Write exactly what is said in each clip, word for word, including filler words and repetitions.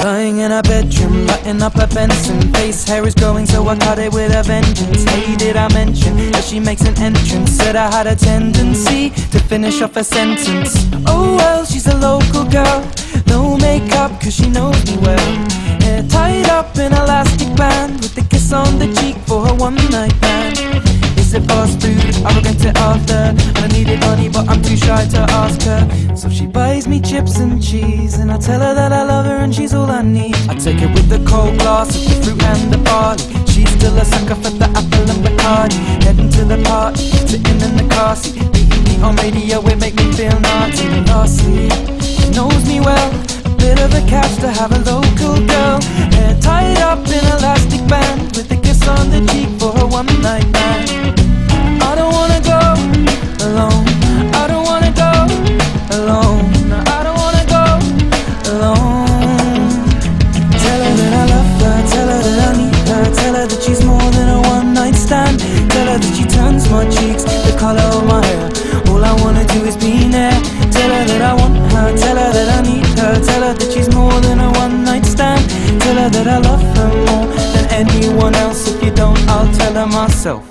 Lying in her bedroom, lighting up her Benson. Face hair is growing, so I cut it with a vengeance. Hey, did I mention that she makes an entrance? Said I had a tendency to finish off a sentence. Oh well, she's a local girl, no makeup cause she knows me well. Hair tied up in elastic band, with a kiss on the cheek for her one night man. Is it fast food? I will get it after. And I needed money but I'm too shy to ask her. So she buys me chips and cheese, and I tell her that I love her and she's all I need. I take it with the cold glass of the fruit and the barley. She's still a sucker for the apple and Bacardi. Heading to the party, sitting in the car seat. Beating me on radio, it make me feel naughty. And lastly, she knows me well, a bit of a catch to have a local girl. Hair tied up in elastic band, with a kiss on the cheek for her one night man. I don't wanna go alone, I don't wanna go alone, I don't wanna go alone. Tell her that I love her, tell her that I need her, tell her that she's more than a one night stand. Tell her that she turns my cheeks the color of my hair. All I wanna do is be near. Tell her that I want her, tell her that I need her, tell her that she's more than a one night stand. Tell her that I love her more than anyone else. If you don't, I'll tell her myself.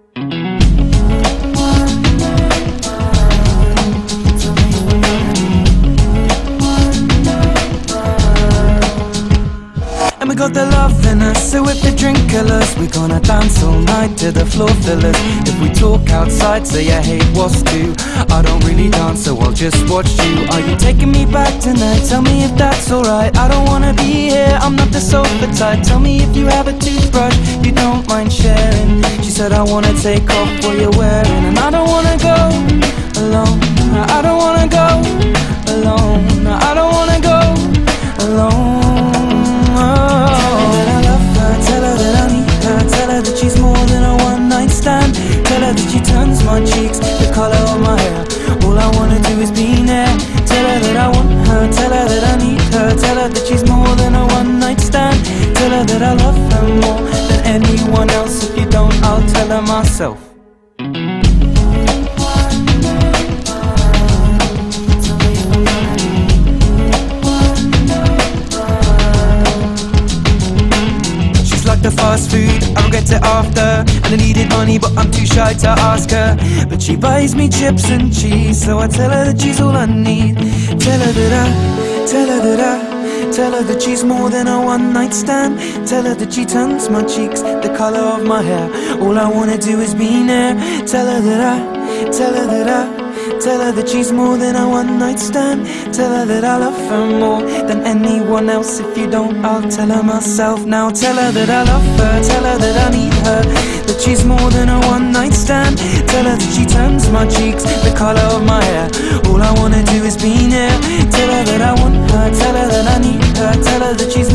And we got the love in us, so if the drink kill us, we gonna dance all night to the floor fillers. If we talk outside, say I hate what's due. I don't really dance, so I'll just watch you. Are you taking me back tonight? Tell me if that's alright. I don't wanna be here, I'm not the sofa type. Tell me if you have a toothbrush you don't mind sharing. She said I wanna take off what you're wearing, and I don't wanna go alone, I don't wanna go alone, I don't wanna go alone. She's more than a one night stand. Tell her that she turns my cheeks the color of my hair. All I wanna do is be near. Tell her that I want her, tell her that I need her, tell her that she's more than a one night stand. Tell her that I love her more than anyone else. If you don't, I'll tell her myself. The fast food, I regret it after. And I needed money but I'm too shy to ask her. But she buys me chips and cheese, so I tell her that she's all I need. Tell her that I, tell her that I, tell her that she's more than a one night stand. Tell her that she turns my cheeks the color of my hair. All I wanna do is be near. Tell her that I, tell her that I, tell her that she's more than a one night stand. Tell her that I love her more than anyone else. If you don't, I'll tell her myself now. Tell her that I love her, tell her that I need her, that she's more than a one night stand. Tell her that she turns my cheeks the color of my hair. All I wanna do is be near. Tell her that I want her, tell her that I need her, tell her that she's